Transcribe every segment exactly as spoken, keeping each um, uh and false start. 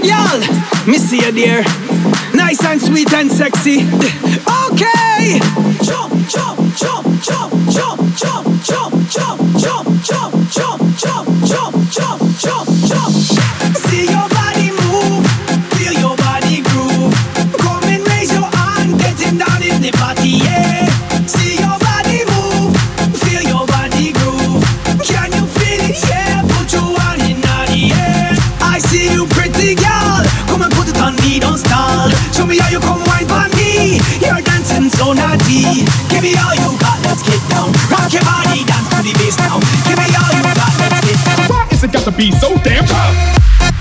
Y'all, me see you there. Nice and sweet and sexy. Okay. Jump, jump, jump, jump, jump, jump, jump, jump, jump, jump, jump, jump, jump, jump, jump, jump. See your body move, feel your body groove. Come and raise your hand, getting down in the party, yeah. See your body move, feel your body groove. Can you feel it? Yeah, put your hand in the air. I see you, pretty girl. Come and put it on me, don't stall. Show me how you come wine for me. You're dancing so naughty. Give me all you got, let's get down. Rock your body, dance to the bass now. Give me all you got, let's get down. Why is it got to be so damn tough?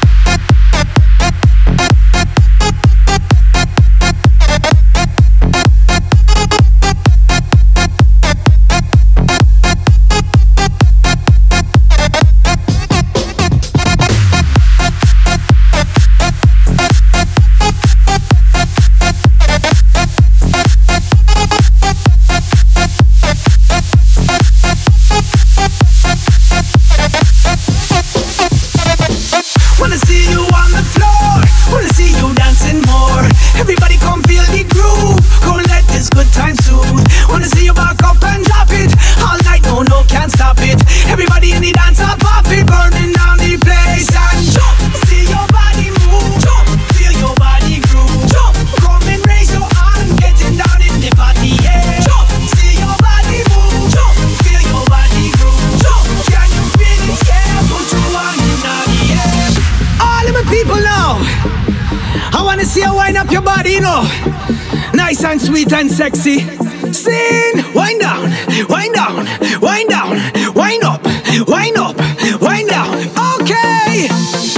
Nice and sweet and sexy. Sing, wind down, wind down, wind down, wind up, wind up, wind down. Okay.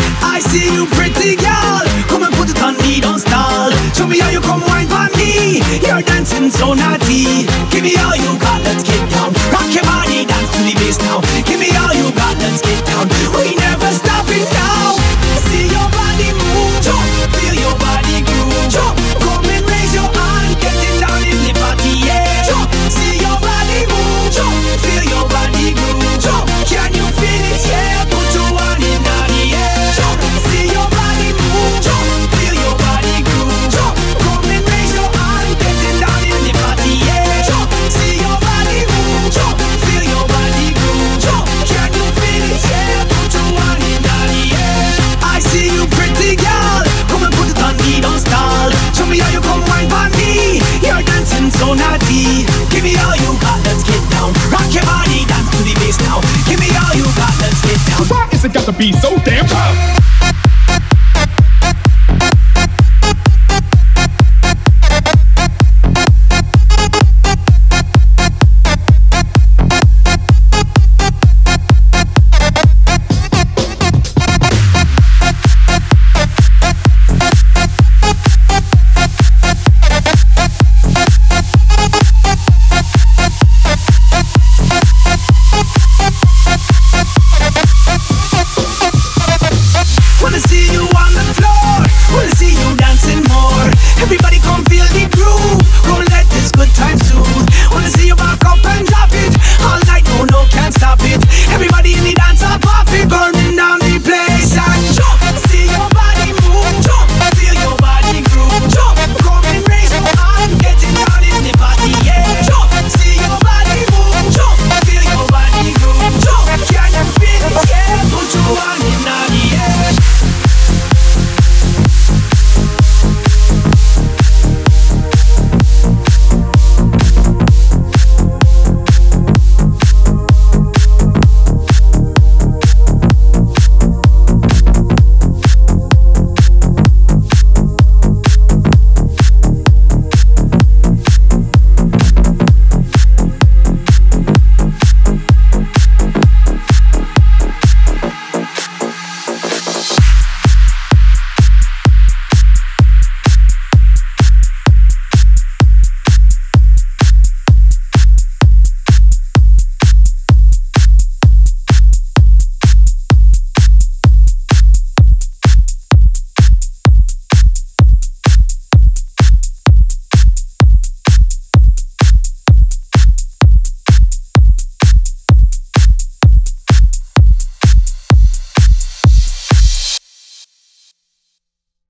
I see you, pretty girl. Come and put it on me, don't stall. Show me how you come wine for me. You're dancing so naughty. Give me all you got, let's get down. Rock your body, dance to the bass now. Give me all you got, let's get down. We never stopping now. See your body move, jump, feel your body groove, jump. Come and raise your hand, getting down in the party, yeah. Jump, see your body move, jump, feel your body groove, jump. Can you feel it? Yeah, put your hand in the air. Jump, see your body move, jump, feel your body groove, jump. Come and raise your hand, getting down in the party, yeah. Jump, see your body move, jump, feel your body groove, jump. Can you feel it? Yeah, put your hand in the air. I see you, pretty girl. Come and put it on me, don't stall. Show me how you come wine for me. You're dancing so naughty. Give me all you got, let's get down. Rock your body, dance to the bass now. Give me all you got, let's get down. Why is it got to be so damn tough?